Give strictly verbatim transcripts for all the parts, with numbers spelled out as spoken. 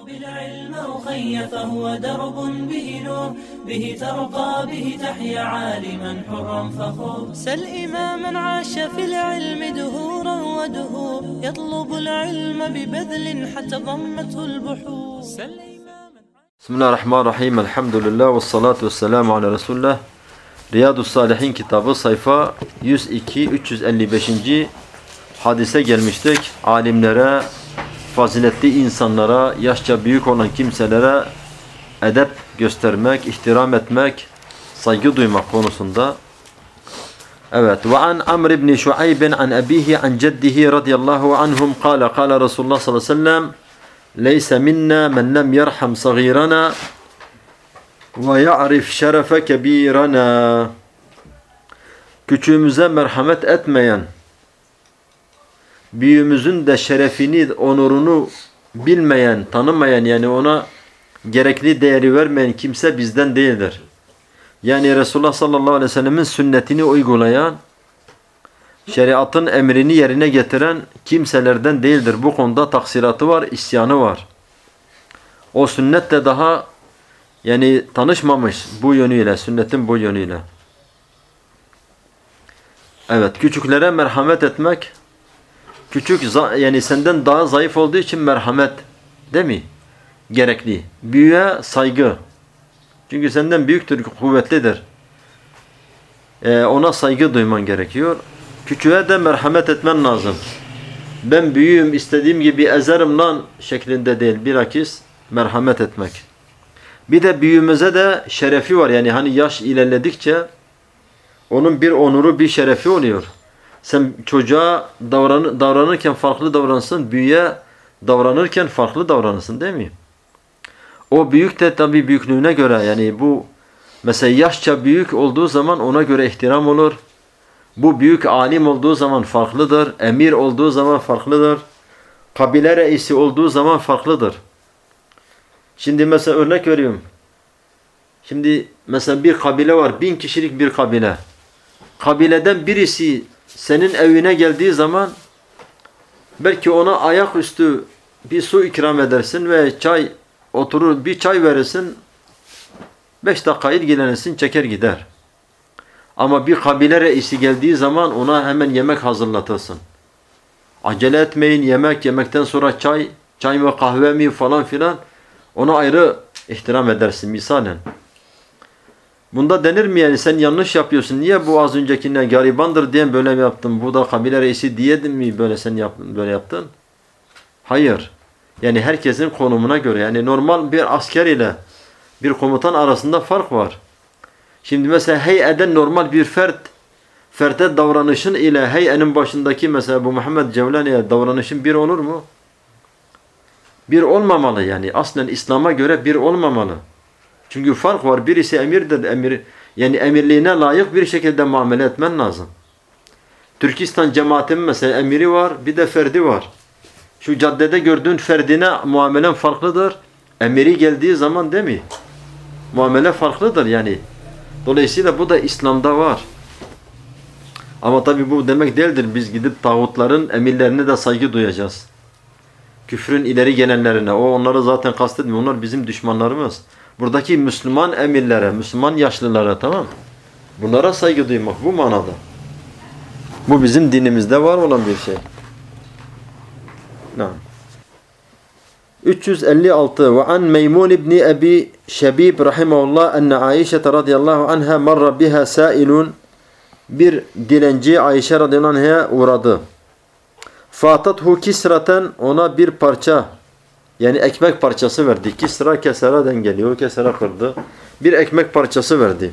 بالعلم أخي فهو درب به نور به ترقى به تحيا عالما حرا فخور سل إماما عاش في العلم دهورا ودهور يطلب العلم ببذل حتى ضمته البحور سل إماما بسم الله الرحمن الرحيم الحمد لله والصلاة والسلام على رسول الله Riyadus Salihin kitabı sayfa yüz iki üç yüz elli beş. hadise gelmiştik. Alimlere, faziletli insanlara, yaşça büyük olan kimselere edep göstermek, ihtiram etmek, saygı duymak konusunda. Evet. Ve an Amr ibn Şuayb an abihi an ceddihi radıyallahu anhum kâle kâle Resulullah sallallahu aleyhi ve sellem leyse minna men lem yerham sagîrana ve ya'rif şerefe kebîrana. Küçüğümüze merhamet etmeyen, büyüğümüzün de şerefini, onurunu bilmeyen, tanımayan, yani ona gerekli değeri vermeyen kimse bizden değildir. Yani Resulullah sallallahu aleyhi ve sellemin sünnetini uygulayan, şeriatın emrini yerine getiren kimselerden değildir. Bu konuda taksiratı var, isyanı var. O sünnetle daha yani tanışmamış bu yönüyle, sünnetin bu yönüyle. Evet, küçüklere merhamet etmek, küçük yani senden daha zayıf olduğu için merhamet değil mi? Gerekli. Büyüğe saygı. Çünkü senden büyüktür, kuvvetlidir. Ee, ona saygı duyman gerekiyor. Küçüğe de merhamet etmen lazım. Ben büyüğüm, istediğim gibi ezerim lan şeklinde değil. Bilakis merhamet etmek. Bir de büyüğümüze de şerefi var. Yani hani yaş ilerledikçe onun bir onuru, bir şerefi oluyor. Sen çocuğa davran davranırken farklı davranırsın, büyüğe davranırken farklı davranırsın değil mi? O büyük de tabii büyüklüğüne göre, yani bu mesela yaşça büyük olduğu zaman ona göre ihtiram olur. Bu büyük alim olduğu zaman farklıdır. Emir olduğu zaman farklıdır. Kabile reisi olduğu zaman farklıdır. Şimdi mesela örnek veriyorum. Şimdi mesela bir kabile var. Bin kişilik bir kabile. Kabileden birisi senin evine geldiği zaman belki ona ayaküstü bir su ikram edersin ve çay oturur, bir çay verirsin. Beş dakika ilgilenirsin, çeker gider. Ama bir kabile reisi geldiği zaman ona hemen yemek hazırlatırsın. Acele etmeyin, yemek, yemekten sonra çay, çay mı kahve mi falan filan. Ona ayrı ihtiram edersin misalen. Bunda denir mi yani sen yanlış yapıyorsun? Niye bu az öncekine garibandır diye böyle mi yaptın? Bu da kabile reisi diye mi böyle sen yap, böyle yaptın? Hayır. Yani herkesin konumuna göre. Yani normal bir asker ile bir komutan arasında fark var. Şimdi mesela heyeden normal bir fert, ferte davranışın ile heyenin başındaki mesela bu Muhammed Cevlani'ye davranışın bir olur mu? Bir olmamalı yani. Aslen İslam'a göre bir olmamalı. Çünkü fark var. Birisi emirdir. Emir, yani emirliğine layık bir şekilde muamele etmen lazım. Türkistan cemaatinin mesela emiri var. Bir de ferdi var. Şu caddede gördüğün ferdine muamelen farklıdır. Emiri geldiği zaman değil mi? Muamele farklıdır yani. Dolayısıyla bu da İslam'da var. Ama tabi bu demek değildir. Biz gidip tağutların emirlerine de saygı duyacağız. Küfrün ileri gelenlerine. O onları zaten kastetmiyor. Onlar bizim düşmanlarımız. Buradaki Müslüman emirlere, Müslüman yaşlılara, tamam. Bunlara saygı duymak bu manada. Bu bizim dinimizde var olan bir şey. Naam. üç yüz elli altı ve an Meymun ibn Abi Şebib rahimehullah enne Ayşe radıyallahu anha marra biha sailun, bir dilenci Ayşe radıyallahu anh'a uğradı. Fatathu kisraten, ona bir parça yani ekmek parçası verdi. Kisra keseraden geliyor. Kesera kırdı. Bir ekmek parçası verdi.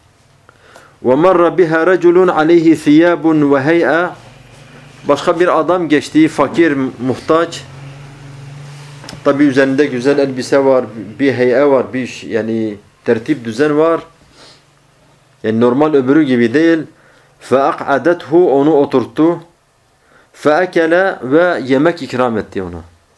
Ve marra biha raculun aleyhi thiyabun ve hay'a, başka bir adam geçti, fakir, muhtaç. Tabi üzerinde güzel elbise var, bir hey'e var, bir yani tertip düzen var. Yani normal öbürü gibi değil. Fe'ak'adethu, onu oturttu. Fe'ekele, ve yemek ikram etti ona.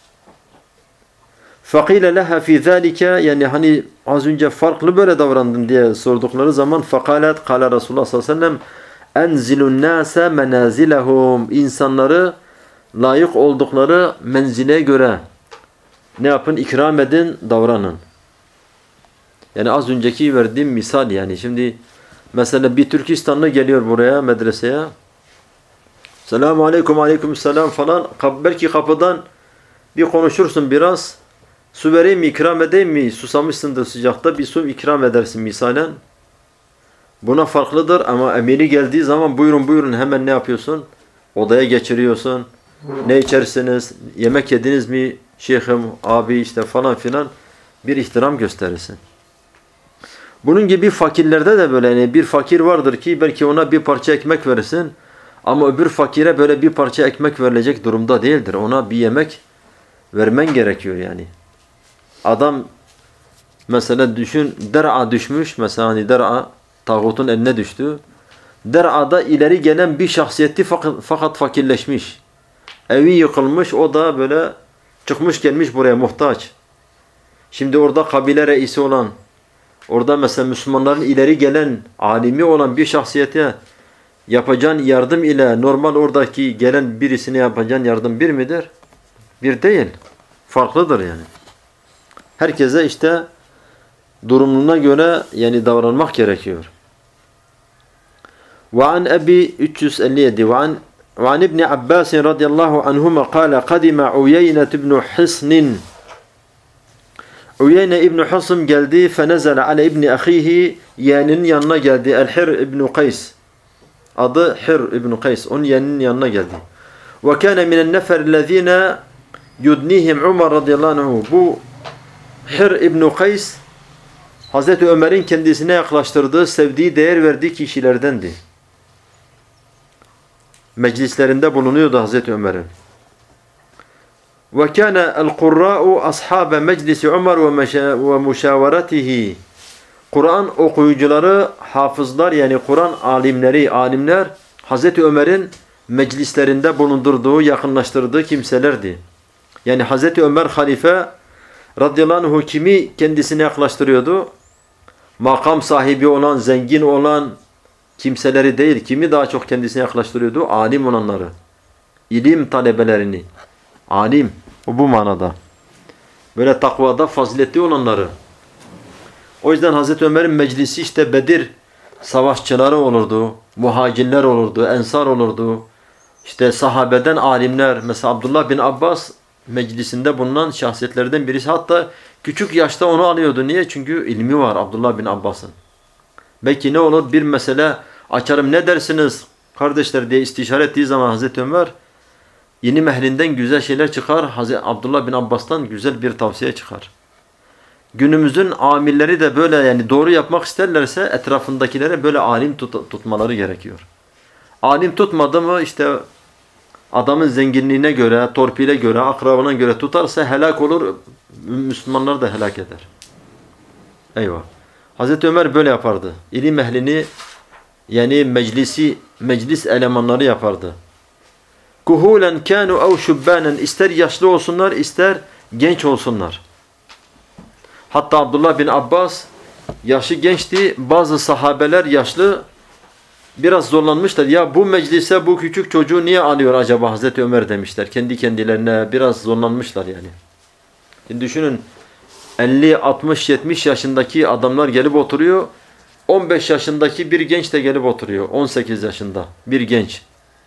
Fakile leha fi zalika, yani hani az önce farklı böyle davrandın diye sordukları zaman fakalet kâle Resulullah sallallahu aleyhi ve sellem enzilun nâse menazilehum, insanları layık oldukları menzile göre, ne yapın? İkram edin, davranın. Yani az önceki verdiğim misal yani. Şimdi mesela bir Türkistanlı geliyor buraya medreseye. Selamun aleyküm, aleyküm selam falan. Belki kapıdan bir konuşursun biraz. Su vereyim mi, ikram edeyim mi? Susamışsındır sıcakta, bir su ikram edersin misalen. Buna farklıdır ama emiri geldiği zaman buyurun buyurun hemen ne yapıyorsun? Odaya geçiriyorsun. Ne içersiniz? Yemek yediniz mi? Şeyhim, abi işte falan filan bir ihtiram gösterirsin. Bunun gibi fakirlerde de böyle yani bir fakir vardır ki belki ona bir parça ekmek verirsin ama öbür fakire böyle bir parça ekmek verilecek durumda değildir. Ona bir yemek vermen gerekiyor yani. Adam mesela düşün der'a düşmüş mesela hani der'a tağutun eline düştü. Der'a'da ileri gelen bir şahsiyeti fakat, fakat fakirleşmiş. Evi yıkılmış o da böyle çıkmış gelmiş buraya muhtaç. Şimdi orada kabile reisi olan orada mesela Müslümanların ileri gelen alimi olan bir şahsiyete yapacağın yardım ile normal oradaki gelen birisine yapacağın yardım bir midir? Bir değil. Farklıdır yani. Herkese işte durumuna göre yani davranmak gerekiyor. وعن أبي üç yüz elli yedi وعن وعن ابن عباس رضي الله عنهما قال قدم عيينة بن حصن Uyeyne İbn Husm geldi فنزل على ابن أخيه yeğeninin yanına geldi. El-Hir İbn Kays. Adı Hir İbn Kays. Onun yeğeninin yanına geldi. وكان من النفر الذين يدنيهم عمر radıyallahu anh. Bu Hir İbn Kays Hazreti Ömer'in kendisine yaklaştırdığı, sevdiği, değer verdiği kişilerdendi. Meclislerinde bulunuyordu Hazreti Ömer'in. وَكَانَ الْقُرَّاءُ أَصْحَابَ مَجْلِسِ عُمَرْ وَمُشَاوَرَتِهِ Kur'an okuyucuları, hafızlar yani Kur'an alimleri, alimler Hazreti Ömer'in meclislerinde bulundurduğu, yakınlaştırdığı kimselerdi. Yani Hazreti Ömer halife radıyallahu anh kimi kendisine yaklaştırıyordu? Makam sahibi olan, zengin olan kimseleri değil. Kimi daha çok kendisine yaklaştırıyordu? Alim olanları. İlim talebelerini. Alim. O bu manada. Böyle takvada faziletli olanları. O yüzden Hazreti Ömer'in meclisi işte Bedir savaşçıları olurdu. Muhacirler olurdu. Ensar olurdu. İşte sahabeden alimler. Mesela Abdullah bin Abbas meclisinde bulunan şahsiyetlerden birisi. Hatta küçük yaşta onu alıyordu. Niye? Çünkü ilmi var Abdullah bin Abbas'ın. Belki ne olur? Bir mesele açarım ne dersiniz kardeşler diye istişare ettiği zaman Hazreti Ömer ilim ehlinden güzel şeyler çıkar. Hazreti Abdullah bin Abbas'tan güzel bir tavsiye çıkar. Günümüzün amilleri de böyle yani doğru yapmak isterlerse etrafındakilere böyle alim tut tutmaları gerekiyor. Alim tutmadı mı işte adamın zenginliğine göre, torpile göre, akrabına göre tutarsa helak olur. Müslümanlar da helak eder. Eyvah. Hazreti Ömer böyle yapardı. İlim ehlini yani meclisi, meclis elemanları yapardı. Kuhulen kanu ev şubbanen ister yaşlı olsunlar ister genç olsunlar. Hatta Abdullah bin Abbas yaşı gençti. Bazı sahabeler yaşlı biraz zorlanmışlar. Ya bu meclise bu küçük çocuğu niye alıyor acaba Hazreti Ömer demişler. Kendi kendilerine biraz zorlanmışlar yani. Şimdi düşünün elli, altmış, yetmiş yaşındaki adamlar gelip oturuyor. on beş yaşındaki bir genç de gelip oturuyor. on sekiz yaşında bir genç.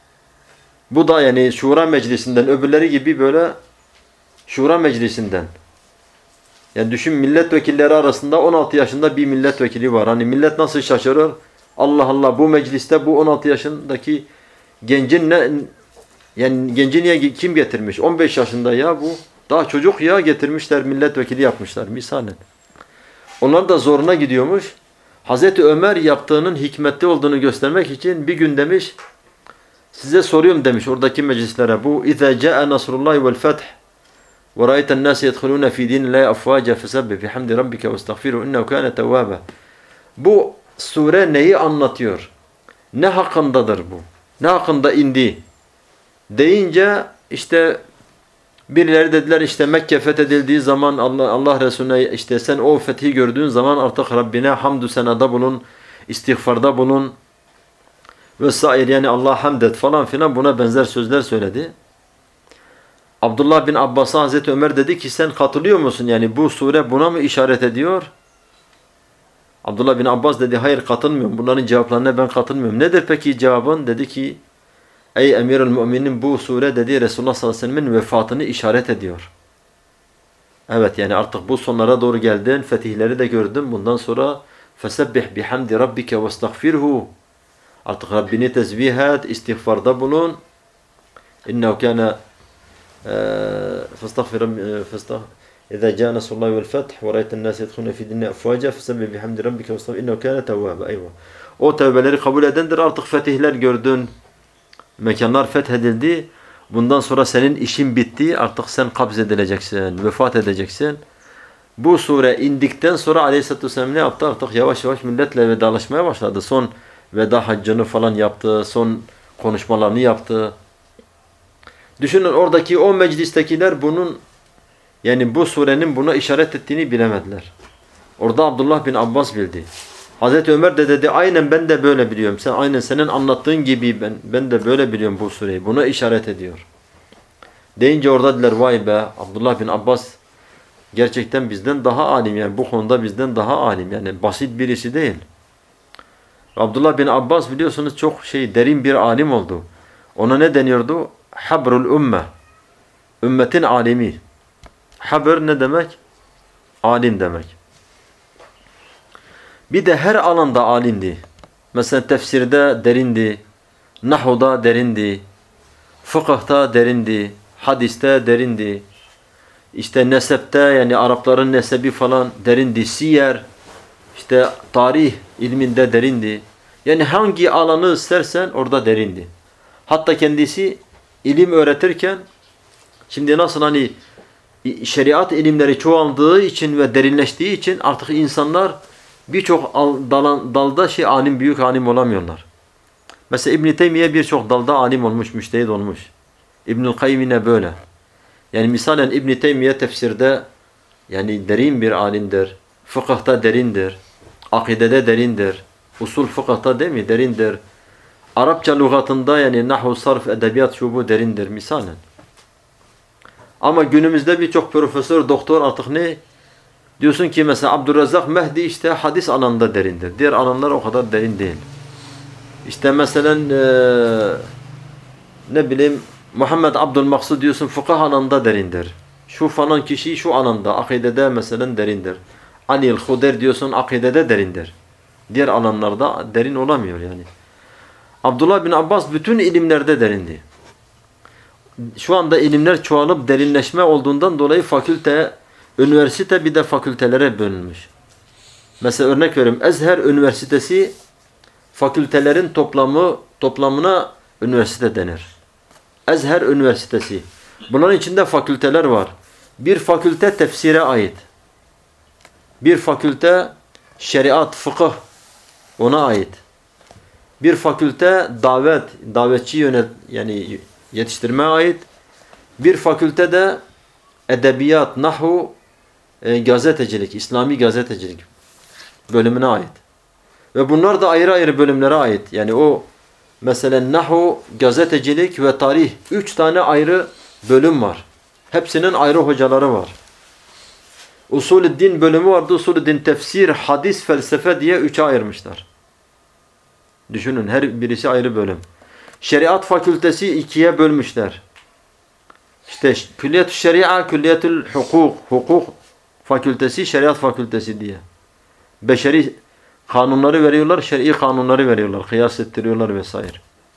Bu da yani şura meclisinden öbürleri gibi böyle şura meclisinden. Yani düşün milletvekilleri arasında on altı yaşında bir milletvekili var. Hani millet nasıl şaşırır? Allah Allah bu mecliste bu on altı yaşındaki gencin ne yani genci niye kim getirmiş? on beş yaşında ya bu. Daha çocuk ya getirmişler milletvekili yapmışlar misalen. Onlar da zoruna gidiyormuş. Hazreti Ömer yaptığının hikmetli olduğunu göstermek için bir gün demiş size soruyorum demiş oradaki meclislere bu اِذَا جَاءَ نَصْرُ اللّٰهِ وَالْفَتْحِ وَرَأَيْتَ النَّاسِ يَدْخُلُونَ ف۪ي دِينِ اللّٰهِ أَفْوَاجًا فَسَبِّحْ بِحَمْدِ رَبِّكَ وَاسْتَغْفِرْهُ اِنَّهُ كَانَ تَوَّابًا. Bu sure neyi anlatıyor? Ne hakkındadır bu? Ne hakkında indi? Deyince işte birileri dediler işte Mekke fethedildiği zaman Allah, Allah Resulüne işte sen o fethi gördüğün zaman artık Rabbine hamdü senada bulun, istiğfarda bulun vesaire yani Allah hamd et falan filan buna benzer sözler söyledi. Abdullah bin Abbas'a Hazreti Ömer dedi ki sen katılıyor musun? Yani bu sure buna mı işaret ediyor? Abdullah bin Abbas dedi hayır katılmıyorum. Bunların cevaplarına ben katılmıyorum. Nedir peki cevabın? Dedi ki ey Emirül Müminin bu sure dedi Resulullah sallallahu aleyhi ve sellem'in vefatını işaret ediyor. Evet yani artık bu sonlara doğru geldin. Fetihleri de gördün. Bundan sonra fesebbih bihamdi rabbike vestagfirhu. Artık Rabbini tesbih et, istiğfarda bulun. İnnehu kâne فاستغفر فاستغفر إذا جاء نصر الله والفتح ورأيت الناس يدخلون في دين أفواجا فسبح بحمد ربك واستغفر إنه كان توابا. Eyvah. O tevbeleri kabul edendir. Artık fetihler gördün. Mekanlar fethedildi. Bundan sonra senin işin bitti. Artık sen kabz edileceksin. Vefat edeceksin. Bu sure indikten sonra Aleyhisselatü Vesselam ne yaptı? Artık yavaş yavaş milletle vedalaşmaya başladı. Son veda haccını falan yaptı. Son konuşmalarını yaptı. Düşünün oradaki o meclistekiler bunun yani bu surenin buna işaret ettiğini bilemediler. Orada Abdullah bin Abbas bildi. Hazreti Ömer de dedi aynen ben de böyle biliyorum. Sen aynen senin anlattığın gibi ben ben de böyle biliyorum bu sureyi. Buna işaret ediyor. Deyince orada dediler vay be Abdullah bin Abbas gerçekten bizden daha alim yani bu konuda bizden daha alim yani basit birisi değil. Abdullah bin Abbas biliyorsunuz çok şey derin bir alim oldu. Ona ne deniyordu? Habrul ümme. Ümmetin alimi. Habr ne demek? Alim demek. Bir de her alanda alimdi. Mesela tefsirde derindi. Nahuda derindi. Fıkıhta derindi. Hadiste derindi. İşte nesepte yani Arapların nesebi falan derindi. Siyer. İşte tarih ilminde derindi. Yani hangi alanı istersen orada derindi. Hatta kendisi ilim öğretirken şimdi nasıl hani şeriat ilimleri çoğaldığı için ve derinleştiği için artık insanlar birçok dalda şey alim büyük alim olamıyorlar. Mesela İbn Teymiye birçok dalda alim olmuş, müştehid olmuş. İbnül Kayyim yine böyle. Yani misalen İbn Teymiye tefsirde yani derin bir alimdir. Fıkıhta derindir. Akidede derindir. Usul fıkıhta değil mi? Derindir. Arapça lügatında yani nahu, sarf, edebiyat şu bu derindir misalen. Ama günümüzde birçok profesör, doktor artık ne? Diyorsun ki mesela Abdurrezzak Mehdi işte hadis alanında derindir. Diğer alanlar o kadar derin değil. İşte mesela ee, ne bileyim Muhammed Abdülmaksud diyorsun fıkıh alanında derindir. Şu falan kişi şu alanda akidede mesela derindir. Ali'l Huder diyorsun akidede derindir. Diğer alanlarda derin olamıyor yani. Abdullah bin Abbas bütün ilimlerde derindi. Şu anda ilimler çoğalıp derinleşme olduğundan dolayı fakülte, üniversite bir de fakültelere bölünmüş. Mesela örnek veriyorum. Ezher Üniversitesi fakültelerin toplamı toplamına üniversite denir. Ezher Üniversitesi. Bunların içinde fakülteler var. Bir fakülte tefsire ait. Bir fakülte şeriat, fıkıh ona ait. Bir fakülte davet, davetçi yönet yani yetiştirmeye ait. Bir fakülte de edebiyat, nahu, e, gazetecilik, İslami gazetecilik bölümüne ait. Ve bunlar da ayrı ayrı bölümlere ait. Yani o mesela nahu, gazetecilik ve tarih üç tane ayrı bölüm var. Hepsinin ayrı hocaları var. Usulü din bölümü vardı. Usulü din tefsir, hadis, felsefe diye üçe ayırmışlar. Düşünün her birisi ayrı bölüm. Şeriat fakültesi ikiye bölmüşler. İşte Külliyet-ü Şeria, Külliyet-ül Hukuk, Hukuk fakültesi, Şeriat fakültesi diye. Beşeri kanunları veriyorlar, şer'i kanunları veriyorlar, kıyas ettiriyorlar vesaire.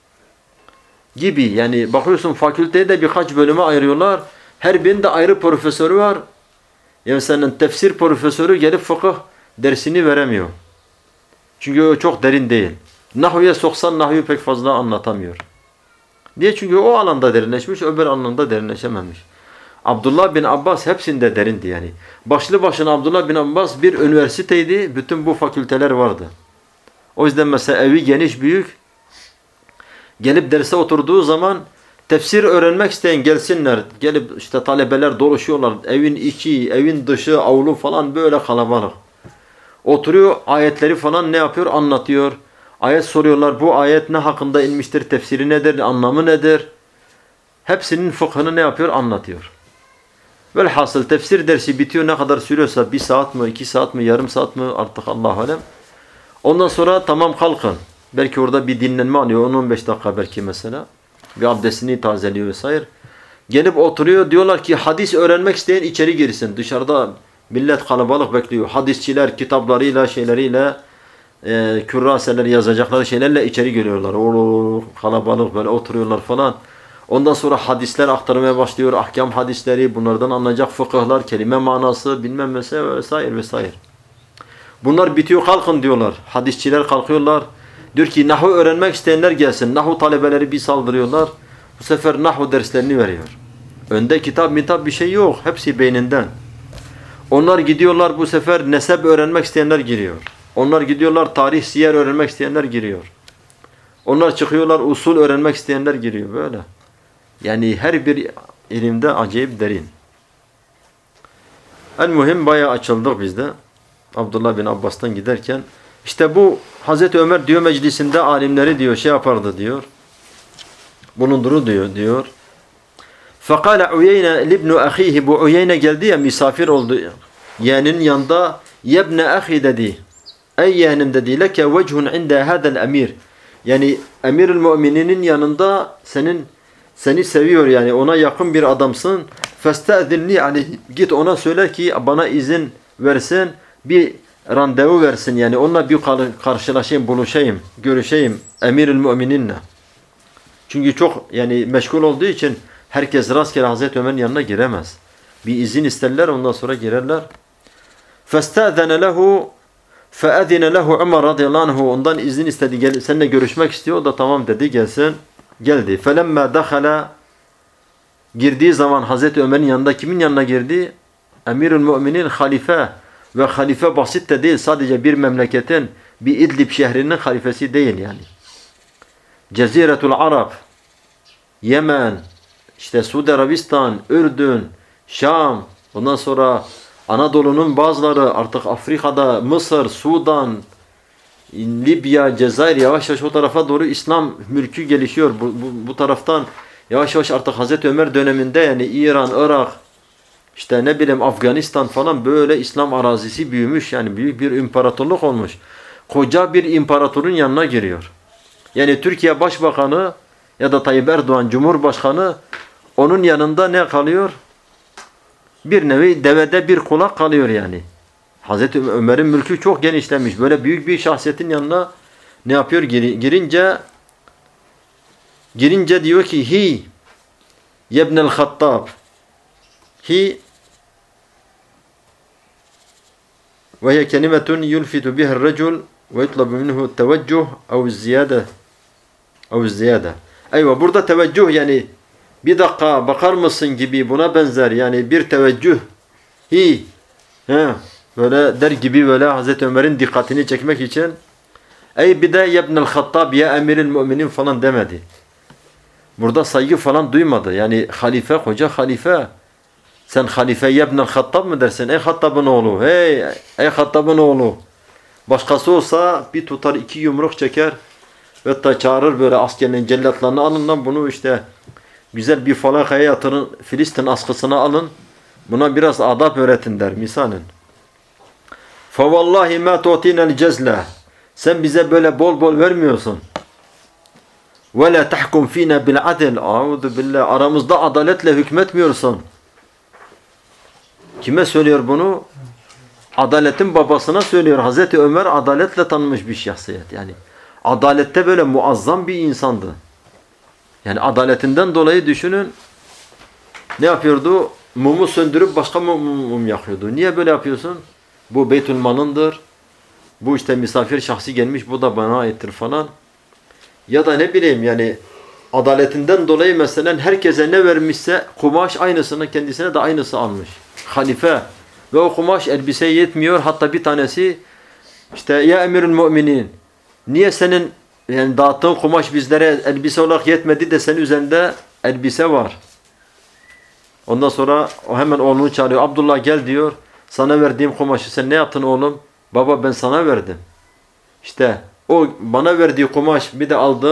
Gibi yani bakıyorsun fakülteyi de birkaç bölüme ayırıyorlar. Her birinde ayrı profesörü var. Yani senin tefsir profesörü gelip fıkıh dersini veremiyor. Çünkü o çok derin değil. Nahviye soksan nahvi pek fazla anlatamıyor. Niye? Çünkü o alanda derinleşmiş, öbür alanda derinleşememiş. Abdullah bin Abbas hepsinde derindi yani. Başlı başına Abdullah bin Abbas bir üniversiteydi, bütün bu fakülteler vardı. O yüzden mesela evi geniş, büyük. Gelip derse oturduğu zaman tefsir öğrenmek isteyen gelsinler. Gelip işte talebeler doluşuyorlar. Evin içi, evin dışı, avlu falan böyle kalabalık. Oturuyor, ayetleri falan ne yapıyor? Anlatıyor. Ayet soruyorlar. Bu ayet ne hakkında inmiştir? Tefsiri nedir? Anlamı nedir? hepsinin fıkhını ne yapıyor? Anlatıyor. Velhasıl tefsir dersi bitiyor, ne kadar sürüyorsa bir saat mi, iki saat mi, yarım saat mi artık Allah alem. Ondan sonra tamam kalkın. Belki orada bir dinlenme alıyor on on beş dakika belki mesela. Bir abdestini tazeliyor vesaire. Gelip oturuyor, diyorlar ki hadis öğrenmek isteyen içeri girsin. Dışarıda millet kalabalık bekliyor. Hadisçiler kitaplarıyla şeyleriyle e, kürraseler yazacakları şeylerle içeri geliyorlar. O kalabalık böyle oturuyorlar falan. Ondan sonra hadisler aktarmaya başlıyor. Ahkam hadisleri, bunlardan anlayacak fıkıhlar, kelime manası, bilmem vesaire vesaire vesaire. Bunlar bitiyor, kalkın diyorlar. Hadisçiler kalkıyorlar. Diyor ki nahu öğrenmek isteyenler gelsin. Nahu talebeleri bir saldırıyorlar. Bu sefer nahu derslerini veriyor. Önde kitap mitap bir şey yok. Hepsi beyninden. Onlar gidiyorlar, bu sefer nesep öğrenmek isteyenler giriyor. Onlar gidiyorlar, tarih, siyer öğrenmek isteyenler giriyor. Onlar çıkıyorlar, usul öğrenmek isteyenler giriyor böyle. Yani her bir ilimde acayip derin. En mühim bayağı açıldık biz de. Abdullah bin Abbas'tan giderken. İşte bu Hazreti Ömer diyor meclisinde alimleri diyor şey yapardı diyor. Bulunduru diyor diyor. Fakale Uyeyne libnu ahihi, bu Uyeyne geldi ya, misafir oldu. Yeğenin yanında yebne ahi dedi. Ey yeğenim dedi, leke vechun inde hadel emir. Yani emirül mümininin yanında senin seni seviyor, yani ona yakın bir adamsın. Festa'zinni aleyhi, git ona söyle ki bana izin versin, bir randevu versin, yani onunla bir karşılaşayım, buluşayım, görüşeyim emirül mümininle. Çünkü çok yani meşgul olduğu için herkes rastgele Hazreti Ömer'in yanına giremez. Bir izin isterler, ondan sonra girerler. فَاسْتَأْذَنَ لَهُ فَأَذِنَ لَهُ Ömer radıyallahu anh, ondan izin istedi, gel, seninle görüşmek istiyor. O da tamam dedi, gelsin. Geldi. فَلَمَّا دَخَلَ girdiği zaman Hazreti Ömer'in yanında kimin yanına girdi? Emirül Müminin halife, ve halife basit de değil, sadece bir memleketin, bir İdlib şehrinin halifesi değil yani. Ceziretul Arab, Yemen, işte Suudi Arabistan, Ürdün, Şam, ondan sonra Anadolu'nun bazıları, artık Afrika'da Mısır, Sudan, Libya, Cezayir, yavaş yavaş o tarafa doğru İslam mülkü gelişiyor. Bu, bu, bu taraftan yavaş yavaş artık Hazreti Ömer döneminde yani İran, Irak, işte ne bileyim Afganistan falan, böyle İslam arazisi büyümüş, yani büyük bir imparatorluk olmuş. Koca bir imparatorun yanına giriyor. Yani Türkiye Başbakanı ya da Tayyip Erdoğan Cumhurbaşkanı, onun yanında ne kalıyor? Bir nevi devede bir kulak kalıyor yani. Hazreti Ömer'in mülkü çok genişlemiş. Böyle büyük bir şahsiyetin yanına ne yapıyor? Girince girince diyor ki hi yebnel Hattab, hi ve hiye kelimetun yulfitu biha er-racul ve yutlabu minhu teveccüh ev ziyade ev ziyade. Eyvah, burada teveccüh yani bir dakika bakar mısın gibi, buna benzer yani bir teveccüh. Hi he, böyle der gibi, böyle Hazreti Ömer'in dikkatini çekmek için. Ey bir de yebnel Hattab, ya emiril müminin falan demedi. Burada saygı falan duymadı. Yani halife, koca halife. Sen halife yebnel Hattab mı dersin? Ey Hattab'ın oğlu. Hey, ey Hattab'ın oğlu. Başkası olsa bir tutar, iki yumruk çeker ve da çağırır böyle askerlerin, cellatlarını alın lan bunu işte güzel bir falakaya yatırın, Filistin askısına alın. Buna biraz adab öğretin der misalen. فَوَاللّٰهِ مَا تُعْتِينَ الْجَزْلَةِ Sen bize böyle bol bol vermiyorsun. وَلَا تَحْكُمْ ف۪ينَ بِالْعَدِلِ A'udhu billah. Aramızda adaletle hükmetmiyorsun. Kime söylüyor bunu? Adaletin babasına söylüyor. Hazreti Ömer adaletle tanınmış bir şahsiyet. Yani adalette böyle muazzam bir insandı. Yani adaletinden dolayı düşünün, ne yapıyordu? Mumu söndürüp başka mum, mum yakıyordu. Niye böyle yapıyorsun? Bu Beytül Malındır. Bu işte misafir şahsi gelmiş, bu da bana aittir falan. Ya da ne bileyim yani adaletinden dolayı mesela herkese ne vermişse kumaş aynısını kendisine de aynısı almış. Halife. Ve o kumaş elbiseye yetmiyor. Hatta bir tanesi işte ya emirül müminin, niye senin yani dağıttığın kumaş bizlere elbise olarak yetmedi de senin üzerinde elbise var. Ondan sonra o hemen oğlunu çağırıyor. Abdullah gel diyor. Sana verdiğim kumaşı sen ne yaptın oğlum? Baba ben sana verdim. İşte o bana verdiği kumaş, bir de aldığım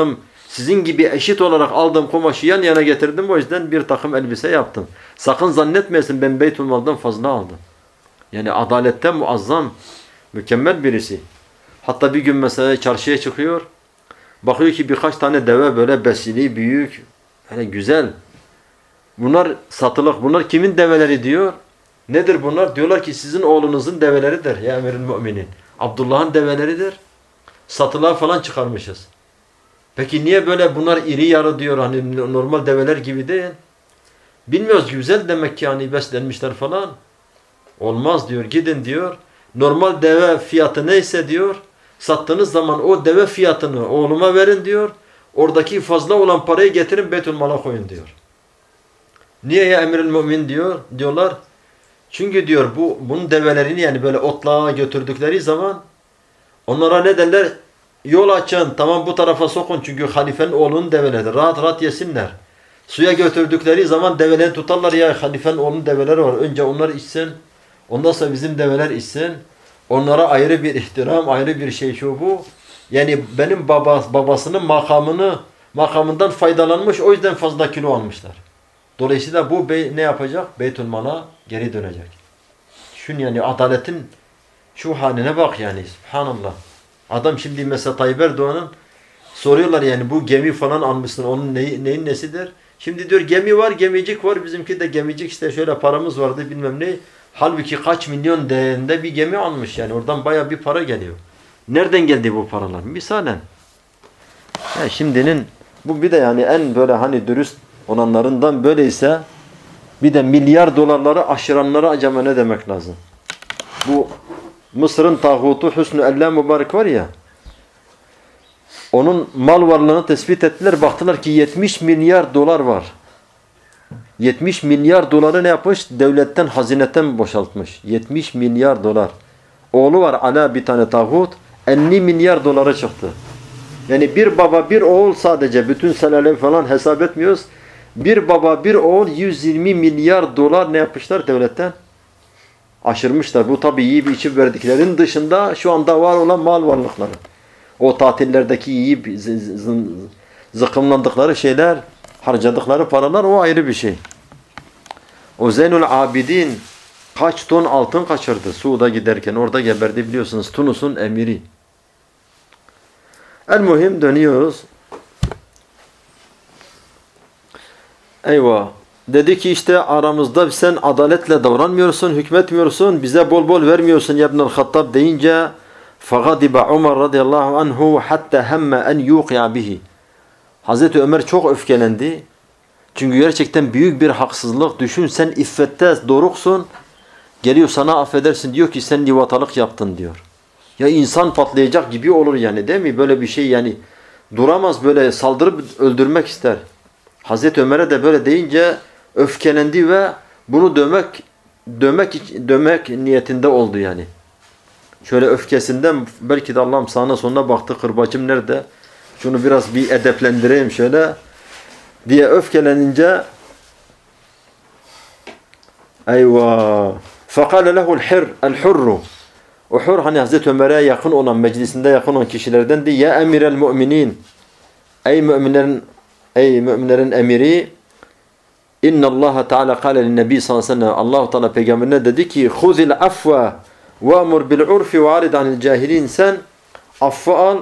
Sizin gibi eşit olarak aldığım kumaşı yan yana getirdim. O yüzden bir takım elbise yaptım. Sakın zannetmesin ben Beytülmal'dan fazla aldım. Yani adaletten muazzam, mükemmel birisi. Hatta bir gün mesela çarşıya çıkıyor. Bakıyor ki birkaç tane deve böyle besili, büyük, yani güzel. Bunlar satılık. Bunlar kimin develeri diyor. Nedir bunlar? Diyorlar ki sizin oğlunuzun develeridir ya emirül müminin. Abdullah'ın develeridir. Satılığa falan çıkarmışız. Peki niye böyle bunlar iri yarı diyor, hani normal develer gibi değil. Bilmiyoruz, güzel demek ki yani beslenmişler falan. Olmaz diyor, gidin diyor. Normal deve fiyatı neyse diyor. Sattığınız zaman o deve fiyatını oğluma verin diyor. Oradaki fazla olan parayı getirin Beytülmal'a koyun diyor. Niye ya emirül mümin diyor, diyorlar. Çünkü diyor bu bunun develerini yani böyle otluğa götürdükleri zaman onlara ne derler? Yol açın, tamam bu tarafa sokun çünkü halifenin oğlunun develeri. Rahat rahat yesinler. Suya götürdükleri zaman develerini tutarlar, ya halifenin oğlunun develeri var. Önce onlar içsin. Ondan sonra bizim develer içsin. Onlara ayrı bir ihtiram, ayrı bir şey şu bu. Yani benim baba, babasının makamını makamından faydalanmış, o yüzden fazla kilo almışlar. Dolayısıyla bu bey, ne yapacak? Beytülmal'a geri dönecek. Şun yani adaletin şu haline bak yani. Subhanallah. Adam şimdi mesela Tayyip Erdoğan'ın soruyorlar yani bu gemi falan almışsın, onun neyi, neyin nesidir? Şimdi diyor gemi var, gemicik var, bizimki de gemicik, işte şöyle paramız vardı bilmem ne. Halbuki kaç milyon değerinde bir gemi almış yani, oradan baya bir para geliyor. Nereden geldi bu paralar? Misalen. Yani şimdinin bu bir de yani en böyle hani dürüst olanlarından böyleyse bir de milyar dolarları aşıranlara acaba ne demek lazım? Bu Mısır'ın tağutu Hüsnü Allah Mübarek var ya, onun mal varlığını tespit ettiler. Baktılar ki yetmiş milyar dolar var. yetmiş milyar doları ne yapmış? Devletten, hazinetten boşaltmış. yetmiş milyar dolar. Oğlu var Ala, bir tane tağut. elli milyar dolara çıktı. Yani bir baba bir oğul, sadece bütün seneleri falan hesap etmiyoruz. Bir baba bir oğul yüz yirmi milyar dolar ne yapmışlar devletten? Aşırmışlar. Bu tabii yiyip içip verdiklerin dışında şu anda var olan mal varlıkları. O tatillerdeki yiyip zıkkımlandıkları şeyler, harcadıkları paralar, o ayrı bir şey. O Zeynul Abidin kaç ton altın kaçırdı Suud'a giderken, orada geberdi biliyorsunuz, Tunus'un emiri. El muhim dönüyoruz. Eyvah. Dedi ki işte aramızda sen adaletle davranmıyorsun, hükmetmiyorsun, bize bol bol vermiyorsun ya İbn-i Hattab deyince فَغَضِبَ عُمَرْ radıyallahu anhu hatta hemme en yuqya bihi. Hazreti Ömer çok öfkelendi. Çünkü gerçekten büyük bir haksızlık. Düşün, sen iffette doruksun. Geliyor sana affedersin, diyor ki sen livatalık yaptın diyor. Ya insan patlayacak gibi olur yani, değil mi? Böyle bir şey yani duramaz, böyle saldırıp öldürmek ister. Hazreti Ömer'e de böyle deyince öfkelendi ve bunu dövmek dövmek dövmek niyetinde oldu yani. Şöyle öfkesinden belki de Allah'ım sağına sonuna baktı, kırbacım nerede? Şunu biraz bir edeplendireyim şöyle diye öfkelenince eyvah فَقَالَ لَهُ الْحِرْ الْحُرُّ O hur, hani Hazreti Ömer'e yakın olan, meclisinde yakın olan kişilerden de ya emirel müminin, ey müminlerin ey müminlerin emiri, inna Allah Teala kâle linnebi sallallahu aleyhi ve sellem, Allah Teala peygamberine dedi ki khuzil afwa ve emur bil urfi ve arid anil cahilin, sen affı al,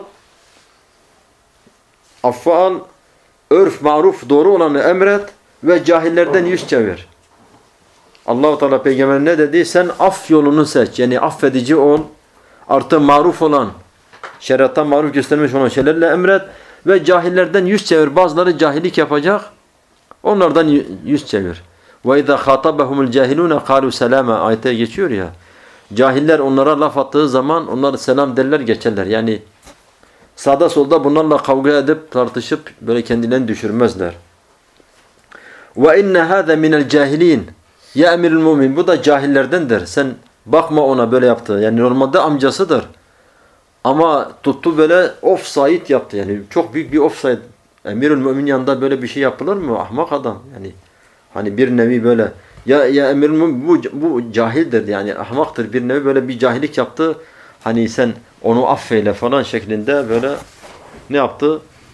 affı al, örf, maruf, doğru olanı emret ve cahillerden yüz çevir. Allah Teala peygamberine ne dedi? Sen af yolunu seç. Yani affedici ol. Artı maruf olan, şeriattan maruf göstermiş olan şeylerle emret ve cahillerden yüz çevir. Bazıları cahillik yapacak. Onlardan yüz çevir. Ve izâ khâtabahumul cahilûne kâlû selâme ayete geçiyor ya. Cahiller onlara laf attığı zaman onlar selam derler, geçerler. Yani sağda solda bunlarla kavga edip tartışıp böyle kendilerini düşürmezler. Ve inne hâze minel cahilîn. Ya emirül mümin, bu da cahillerdendir. Sen bakma ona böyle yaptı. Yani normalde amcasıdır. Ama tuttu böyle offside yaptı. Yani çok büyük bir offside. Emirül mümin yanında böyle bir şey yapılır mı? Ahmak adam. Yani hani bir nevi böyle ya ya emirül mümin bu bu cahildir yani, ahmaktır. Bir nevi böyle bir cahillik yaptı. Hani sen onu affeyle falan şeklinde böyle ne yaptı?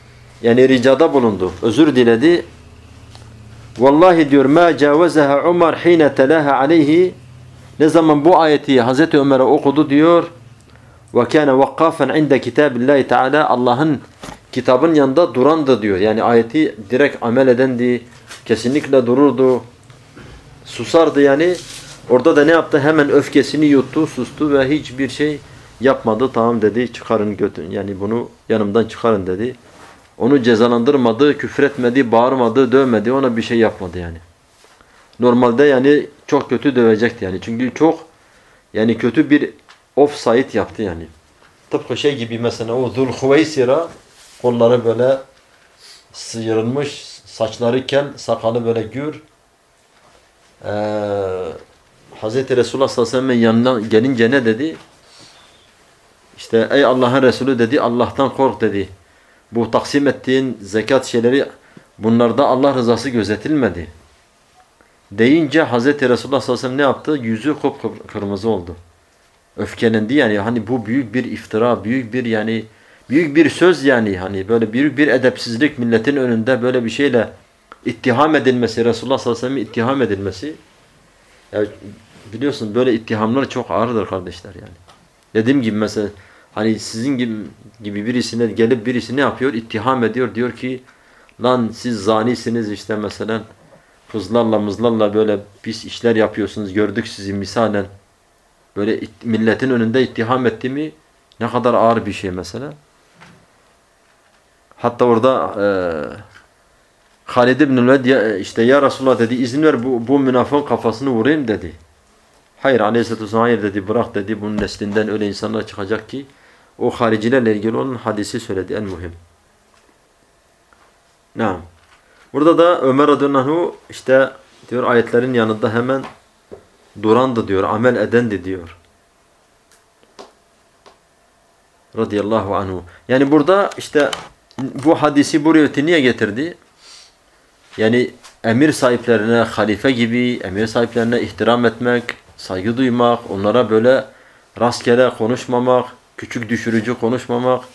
yani ricada bulundu. Özür diledi. Vallahi diyor ma cavazaha Umar hine telaha aleyhi, ne zaman bu ayeti Hazreti Ömer'e okudu diyor. Ve kana vakkafen inde kitabillahi teala, Allah'ın kitabın yanında durandı diyor. Yani ayeti direkt amel edendi. Kesinlikle dururdu. Susardı yani. Orada da ne yaptı? Hemen öfkesini yuttu, sustu ve hiçbir şey yapmadı. Tamam dedi, çıkarın götürün. Yani bunu yanımdan çıkarın dedi. Onu cezalandırmadı, küfretmedi, bağırmadı, dövmedi. Ona bir şey yapmadı yani. Normalde yani çok kötü dövecekti yani. Çünkü çok yani kötü bir offside yaptı yani. Tıpkı şey gibi mesela o Zulhuveysira, kolları böyle sıyırılmış, saçları kel, sakalı böyle gür. Ee, Hazreti Resulullah sallallahu aleyhi ve sellem'in yanına gelince ne dedi? İşte ey Allah'ın Resulü dedi, Allah'tan kork dedi. Bu taksim ettiğin zekat şeyleri, bunlarda Allah rızası gözetilmedi. Deyince Hazreti Resulullah sallallahu aleyhi ve sellem ne yaptı? Yüzü kıpkırmızı oldu. Öfkelendi yani. Hani bu büyük bir iftira, büyük bir yani büyük bir söz yani. Hani böyle büyük bir edepsizlik, milletin önünde böyle bir şeyle ittiham edilmesi, Resulullah sallallahu aleyhi ve sellem'in ittiham edilmesi. Ya biliyorsun böyle ittihamlar çok ağırdır kardeşler yani. Dediğim gibi mesela hani sizin gibi, gibi birisine gelip birisi ne yapıyor? İttiham ediyor. Diyor ki lan siz zanisiniz işte mesela, kızlarla mızlarla böyle pis işler yapıyorsunuz. Gördük sizi misalen. Böyle milletin önünde ittiham etti mi ne kadar ağır bir şey mesela. Hatta orada e, Halid ibn Velid işte ya Resulullah dedi, izin ver bu, bu münafığın kafasını vurayım dedi. Hayır aleyhissalatü vesselam hayır dedi, bırak dedi, bunun neslinden öyle insanlar çıkacak ki. O haricilerle ilgili onun hadisi söyledi en mühim. Naam. Burada da Ömer radıyallahu anh işte diyor ayetlerin yanında hemen durandı diyor, amel edendi diyor. Radıyallahu anhu. Yani burada işte bu hadisi bu rivayeti niye getirdi? Yani emir sahiplerine, halife gibi emir sahiplerine ihtiram etmek, saygı duymak, onlara böyle rastgele konuşmamak, küçük düşürücü konuşmamak,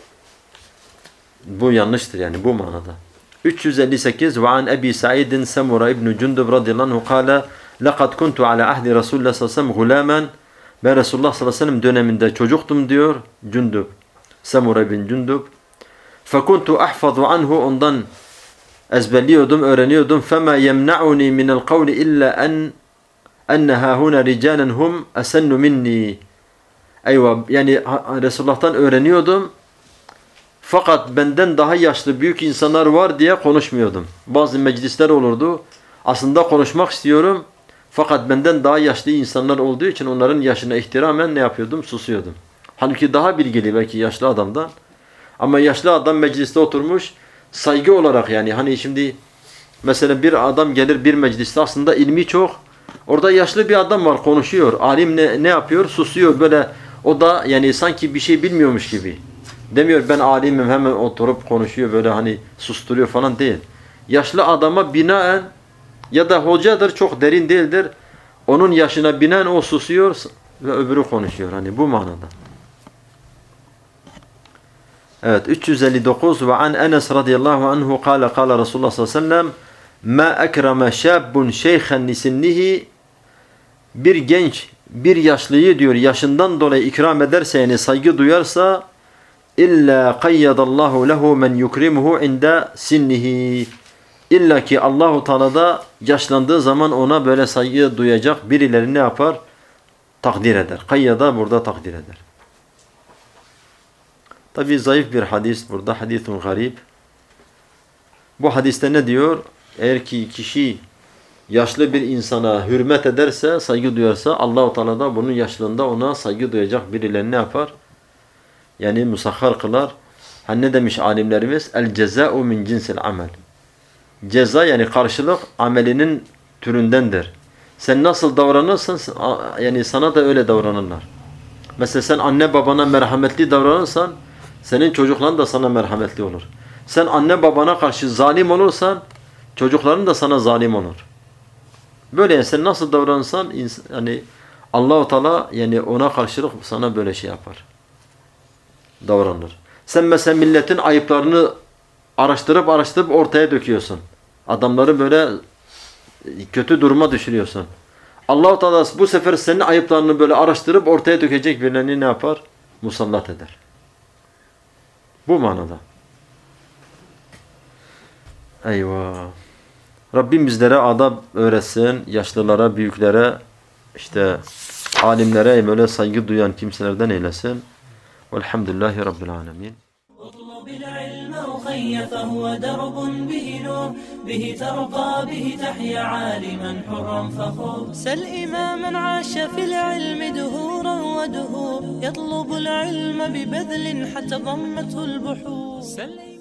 bu yanlıştır yani bu manada. üç yüz elli sekiz ve an Ebi Sa'idin Semura İbn Cundub radıyallahu anh kâle لَقَدْ كُنْتُ عَلَى عَهْدِ رَسُولُ اللّٰهِ sallallahu aleyhi ve sellem غُلَامًا, ben Resulullah sallallahu aleyhi ve sellem döneminde çocuktum diyor Cundub, Semura bin Cundub. فَكُنْتُ أَحْفَظُ عَنْهُ, ondan ezberliyordum, öğreniyordum. فَمَا يَمْنَعُنِي مِنَ الْقَوْلِ إِلَّا أَنْ أَنَّهَا هُنَا رِجَالًا هُمْ أَسَنُّ مِنِّي. Eyvah, yani Resulullah'tan öğreniyordum. Fakat benden daha yaşlı büyük insanlar var diye konuşmuyordum. Bazı meclisler olurdu. Aslında konuşmak istiyorum. Fakat benden daha yaşlı insanlar olduğu için onların yaşına ihtiramen ne yapıyordum? Susuyordum. Halbuki daha bilgili belki yaşlı adamdan. Ama yaşlı adam mecliste oturmuş saygı olarak yani hani şimdi mesela bir adam gelir bir mecliste aslında ilmi çok. Orada yaşlı bir adam var konuşuyor. Alim ne, ne yapıyor? Susuyor böyle. O da yani sanki bir şey bilmiyormuş gibi. Demiyor ben alimim hemen oturup konuşuyor böyle hani susturuyor falan değil. Yaşlı adama binaen ya da hocadır çok derin değildir. Onun yaşına binaen o susuyor ve öbürü konuşuyor. Hani bu manada. Evet üç yüz elli dokuz ve an Enes radıyallahu anhu kâle kâle Resulullah sallallahu aleyhi ve sellem ma ekreme şâbbun şeyhen lisinnihi, bir genç bir yaşlıyı diyor yaşından dolayı ikram ederse yani saygı duyarsa illa kayyadallahu lehu men yukrimuhu inde sinnihi, illa ki Allahu Teala da yaşlandığı zaman ona böyle saygı duyacak birileri ne yapar? Takdir eder. Kayyada burada takdir eder. Tabi zayıf bir hadis burada. Hadisun garip. Bu hadiste ne diyor? Eğer ki kişi yaşlı bir insana hürmet ederse, saygı duyarsa Allah-u Teala da bunun yaşlılığında ona saygı duyacak birileri ne yapar? Yani musahhar kılar. Hani ne demiş alimlerimiz? El cezâ'u min cinsil amel. Ceza yani karşılık amelinin türündendir. Sen nasıl davranırsan yani sana da öyle davranırlar. Mesela sen anne babana merhametli davranırsan senin çocukların da sana merhametli olur. Sen anne babana karşı zalim olursan çocukların da sana zalim olur. Böyle yani sen nasıl davranırsan yani Allah-u Teala yani ona karşılık sana böyle şey yapar. Davranır. Sen mesela milletin ayıplarını araştırıp araştırıp ortaya döküyorsun. Adamları böyle kötü duruma düşürüyorsun. Allah-u Teala bu sefer senin ayıplarını böyle araştırıp ortaya dökecek birilerini ne yapar? Musallat eder. Bu manada. Eyvah. Rabbim bizlere adab öğretsin. Yaşlılara, büyüklere, işte alimlere böyle saygı duyan kimselerden eylesin. Velhamdülillahi Rabbil alemin. اطلب العلم أخي فهو درب به نور به ترقى به تحيا عالما حرا فخور سل إماما عاش في العلم دهورا ودهور يطلب العلم ببذل حتى ضمته البحور